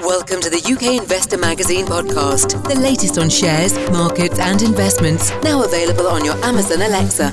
Welcome to the UK Investor Magazine podcast, the latest on shares, markets and investments, now available on your Amazon Alexa.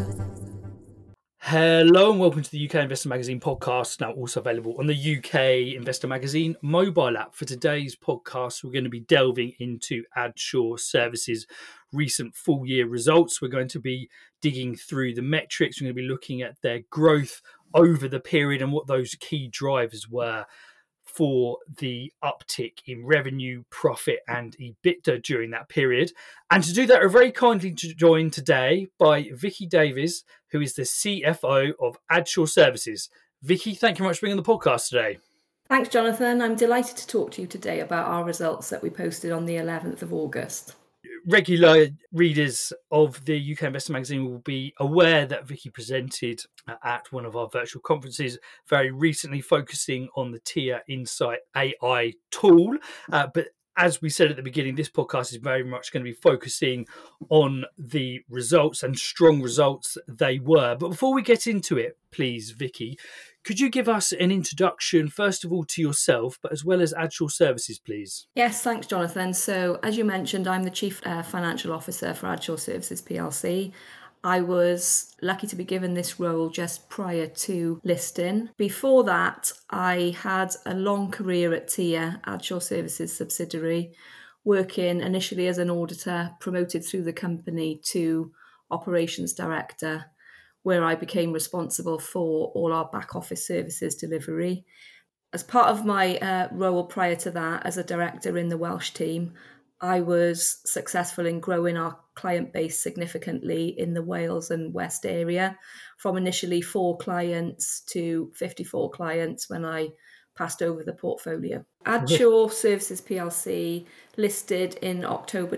Hello and welcome to the UK Investor Magazine podcast, now also available on the UK Investor Magazine mobile app. For today's podcast, we're going to be delving into Adsure Services' recent full year results. We're going to be digging through the metrics. We're going to be looking at their growth over the period and what those key drivers were for the uptick in revenue, profit and EBITDA during that period. And to do that, we're very kindly joined today by Vicky Davies, who is the CFO of Adsure Services. Vicky, thank you very much for being on the podcast today. Thanks, Jonathan. I'm delighted to talk to you today about our results that we posted on the 11th of August. Regular readers of the UK Investor Magazine will be aware that Vicky presented at one of our virtual conferences very recently, focusing on the TIA Insight AI tool. But as we said at the beginning, this podcast is very much going to be focusing on the results, and strong results they were. But before we get into it, please, Vicky, could you give us an introduction, first of all, to yourself, but as well as Adsure Services, please? Yes, thanks, Jonathan. So, as you mentioned, I'm the Chief Financial Officer for Adsure Services PLC. I was lucky to be given this role just prior to listing. Before that, I had a long career at TIA, Adsure Services subsidiary, working initially as an auditor, promoted through the company to Operations Director, where I became responsible for all our back office services delivery. As part of my role prior to that as a director in the Welsh team, I was successful in growing our client base significantly in the Wales and West area, from initially 4 clients to 54 clients when I passed over the portfolio. Adsure Services PLC listed in October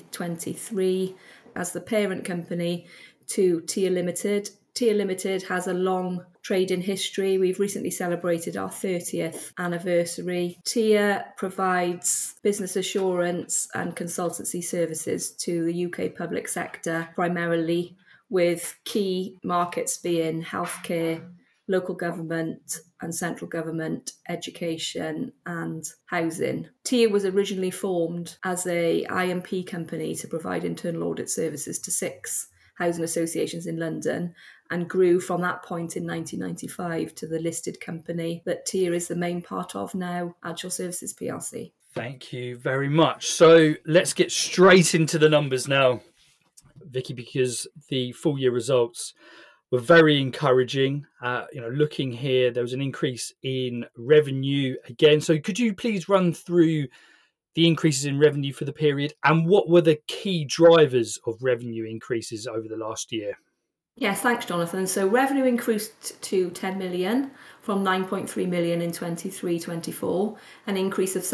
2023 as the parent company to TIA Limited. TIA Limited has a long trading history. We've recently celebrated our 30th anniversary. TIA provides business assurance and consultancy services to the UK public sector, primarily with key markets being healthcare, local government and central government, education and housing. TIA was originally formed as a IMP company to provide internal audit services to 6 housing associations in London, and grew from that point in 1995 to the listed company that TIA is the main part of now, Adsure Services PLC. Thank you very much. So let's get straight into the numbers now, Vicky, because the full year results were very encouraging. Looking here, there was an increase in revenue again. So could you please run through the increases in revenue for the period and what were the key drivers of revenue increases over the last year? Yes, thanks, Jonathan. So revenue increased to 10 million from 9.3 million in 23-24, an increase of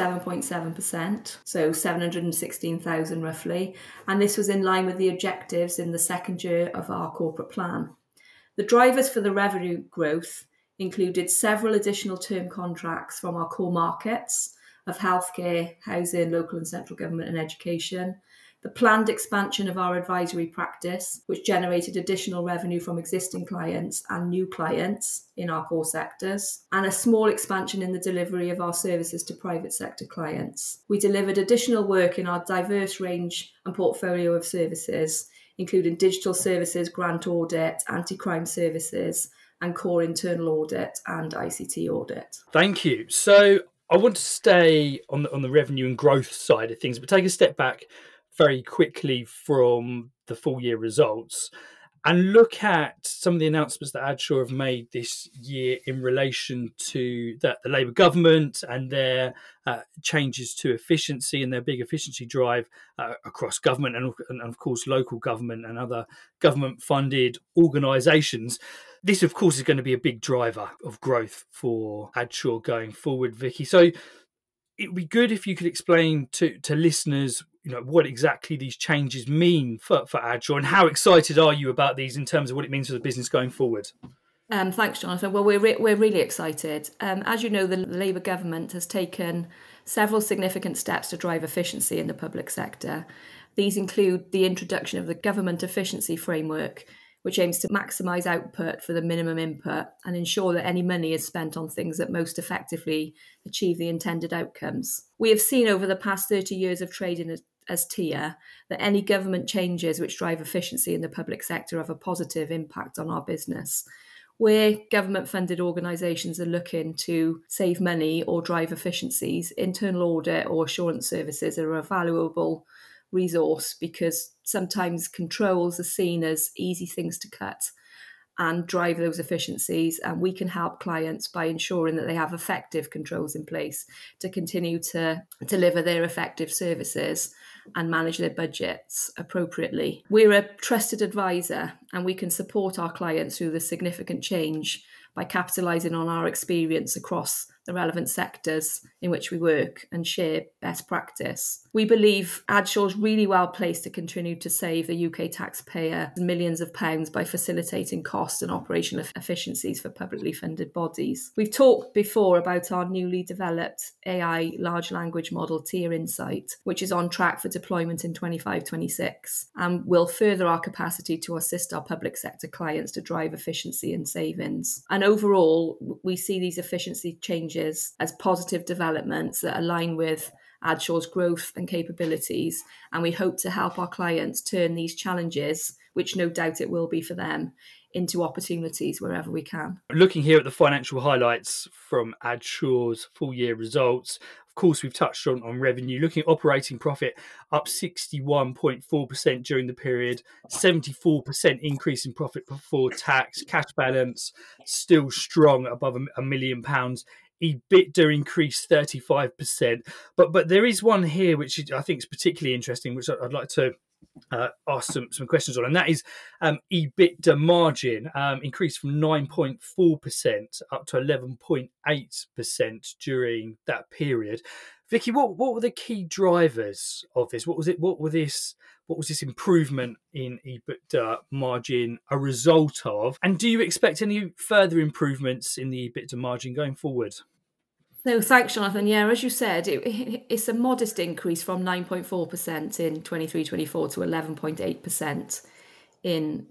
7.7%, so 716,000 roughly. And this was in line with the objectives in the second year of our corporate plan. The drivers for the revenue growth included several additional term contracts from our core markets of healthcare, housing, local and central government and education, the planned expansion of our advisory practice, which generated additional revenue from existing clients and new clients in our core sectors, and a small expansion in the delivery of our services to private sector clients. We delivered additional work in our diverse range and portfolio of services, including digital services, grant audit, anti-crime services, and core internal audit and ICT audit. Thank you. So I want to stay on the revenue and growth side of things, but take a step back very quickly from the full year results and look at some of the announcements that Adsure have made this year in relation to the Labour government and their changes to efficiency and their big efficiency drive across government and of course local government and other government funded organisations. This, of course, is going to be a big driver of growth for Adsure going forward, Vicky. So it would be good if you could explain to listeners, what exactly these changes mean for Adsure and how excited are you about these in terms of what it means for the business going forward? Thanks, Jonathan. Well, we're really excited. As you know, the Labour government has taken several significant steps to drive efficiency in the public sector. These include the introduction of the Government Efficiency Framework, which aims to maximise output for the minimum input and ensure that any money is spent on things that most effectively achieve the intended outcomes. We have seen over the past 30 years of trading as TIA that any government changes which drive efficiency in the public sector have a positive impact on our business. Where government-funded organisations are looking to save money or drive efficiencies, internal audit or assurance services are a valuable resource because sometimes controls are seen as easy things to cut and drive those efficiencies. And we can help clients by ensuring that they have effective controls in place to continue to deliver their effective services and manage their budgets appropriately. We're a trusted advisor and we can support our clients through the significant change by capitalising on our experience across the relevant sectors in which we work and share best practice. We believe Adshaw is really well placed to continue to save the UK taxpayer millions of pounds by facilitating cost and operational efficiencies for publicly funded bodies. We've talked before about our newly developed AI large language model TIA Insight, which is on track for deployment in 25-26 and will further our capacity to assist our public sector clients to drive efficiency and savings. And overall, we see these efficiency changes as positive developments that align with Adshaw's growth and capabilities, and we hope to help our clients turn these challenges, which no doubt it will be for them, into opportunities wherever we can. Looking here at the financial highlights from Adshaw's full year results, of course, we've touched on revenue. Looking at operating profit, up 61.4% during the period, 74% increase in profit before tax, cash balance still strong above £1 million. EBITDA increased 35%. But there is one here which I think is particularly interesting, which I'd like to ask some questions on, and that is EBITDA margin increased from 9.4% up to 11.8% during that period. Vicky, what were the key drivers of this? What was this improvement in EBITDA margin a result of? And do you expect any further improvements in the EBITDA margin going forward? No, thanks, Jonathan. Yeah, as you said, it's a modest increase from 9.4% in 23-24 to 11.8% in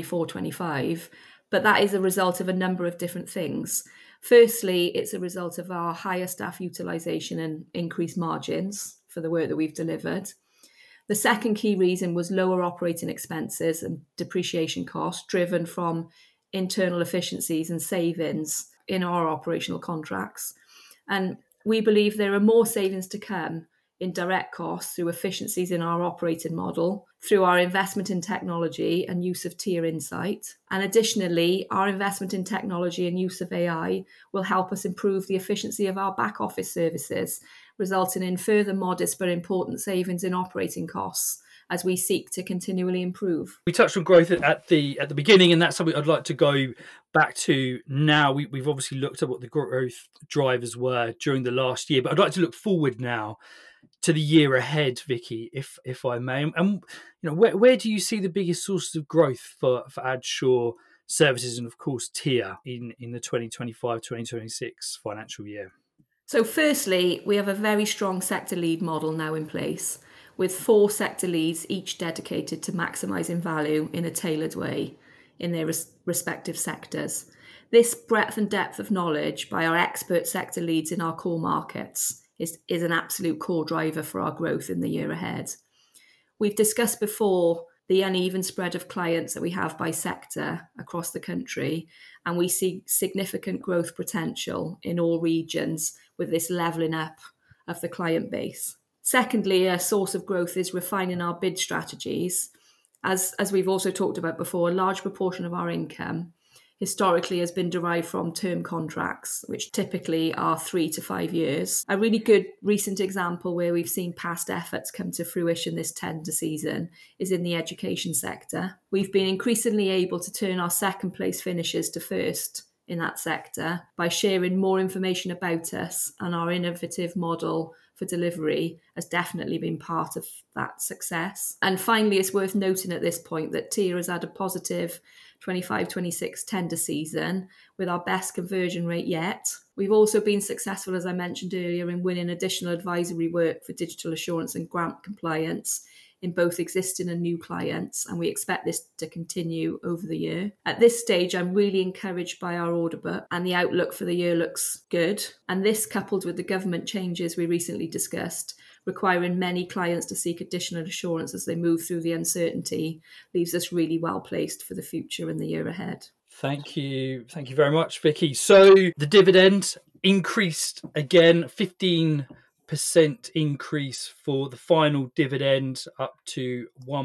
24-25. But that is a result of a number of different things. Firstly, it's a result of our higher staff utilisation and increased margins for the work that we've delivered. The second key reason was lower operating expenses and depreciation costs driven from internal efficiencies and savings in our operational contracts. And we believe there are more savings to come in direct costs through efficiencies in our operating model, through our investment in technology and use of TIA Insight. And additionally, our investment in technology and use of AI will help us improve the efficiency of our back office services, resulting in further modest but important savings in operating costs as we seek to continually improve. We touched on growth at the beginning, and that's something I'd like to go back to now. We've obviously looked at what the growth drivers were during the last year, but I'd like to look forward now to the year ahead, Vicky, if I may. And where do you see the biggest sources of growth for Adshaw services and, of course, TIA in the 2025-2026 financial year? So firstly, we have a very strong sector lead model now in place, with 4 sector leads, each dedicated to maximising value in a tailored way in their respective sectors. This breadth and depth of knowledge by our expert sector leads in our core markets is an absolute core driver for our growth in the year ahead. We've discussed before the uneven spread of clients that we have by sector across the country, and we see significant growth potential in all regions with this levelling up of the client base. Secondly, a source of growth is refining our bid strategies. As we've also talked about before, a large proportion of our income historically has been derived from term contracts, which typically are 3 to 5 years. A really good recent example where we've seen past efforts come to fruition this tender season is in the education sector. We've been increasingly able to turn our second place finishes to first in that sector by sharing more information about us, and our innovative model for delivery has definitely been part of that success. And finally, it's worth noting at this point that TIA has had a positive 25-26 tender season with our best conversion rate yet. We've also been successful, as I mentioned earlier, in winning additional advisory work for digital assurance and grant compliance in both existing and new clients, and we expect this to continue over the year. At this stage, I'm really encouraged by our order book, and the outlook for the year looks good. And this, coupled with the government changes we recently discussed, requiring many clients to seek additional assurance as they move through the uncertainty, leaves us really well placed for the future and the year ahead. Thank you very much, Vicky. So the dividend increased again, 15% increase for the final dividend, up to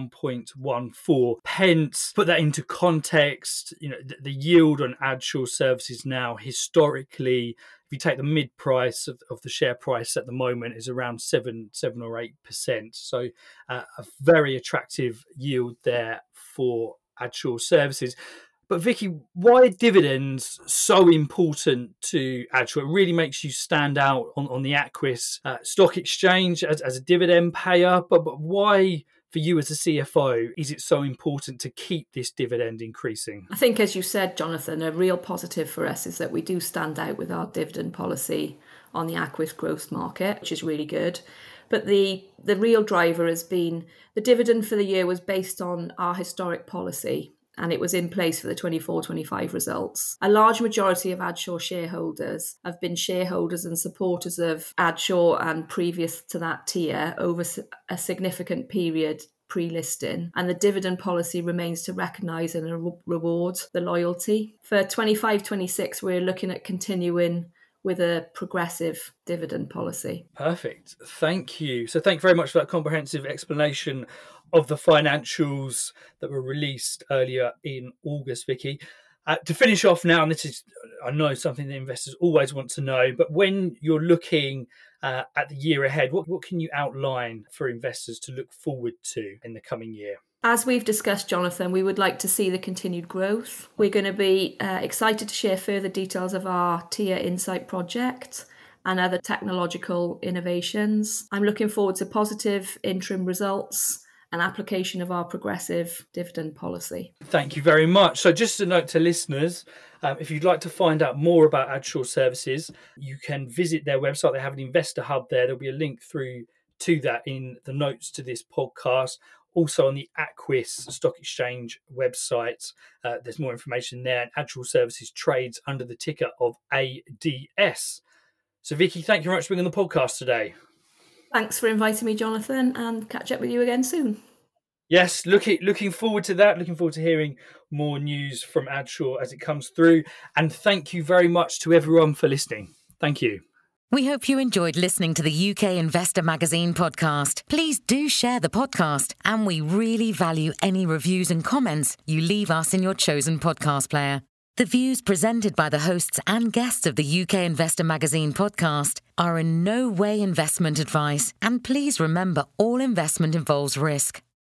1.14 pence. Put that into context, the yield on Adshaw Services now, historically, if you take the mid price of the share price at the moment, is around 7 or 8%. So a very attractive yield there for Adshaw Services. But Vicky, why are dividends so important to Adshaw? It really makes you stand out on the Aquis stock exchange as a dividend payer. But why, for you as a CFO, is it so important to keep this dividend increasing? I think, as you said, Jonathan, a real positive for us is that we do stand out with our dividend policy on the Aquis growth market, which is really good. But the real driver has been the dividend for the year was based on our historic policy, and it was in place for the 24-25 results. A large majority of Adshaw shareholders have been shareholders and supporters of Adshaw and previous to that tier over a significant period pre-listing, and the dividend policy remains to recognise and reward the loyalty. For 25-26, we're looking at continuing with a progressive dividend policy. Perfect. Thank you. So thank you very much for that comprehensive explanation of the financials that were released earlier in August, Vicky. To finish off now, and this is, I know, something that investors always want to know, but when you're looking at the year ahead, what can you outline for investors to look forward to in the coming year? As we've discussed, Jonathan, we would like to see the continued growth. We're going to be excited to share further details of our TIA Insight project and other technological innovations. I'm looking forward to positive interim results and application of our progressive dividend policy. Thank you very much. So just a note to listeners, if you'd like to find out more about Adshaw Services, you can visit their website. They have an investor hub there. There'll be a link through to that in the notes to this podcast. Also on the Aquis Stock Exchange website, there's more information there. And Adshaw Services trades under the ticker of ADS. So Vicky, thank you very much for being on the podcast today. Thanks for inviting me, Jonathan, and catch up with you again soon. Yes, looking forward to that. Looking forward to hearing more news from Adshaw as it comes through. And thank you very much to everyone for listening. Thank you. We hope you enjoyed listening to the UK Investor Magazine podcast. Please do share the podcast, and we really value any reviews and comments you leave us in your chosen podcast player. The views presented by the hosts and guests of the UK Investor Magazine podcast are in no way investment advice, and please remember all investment involves risk.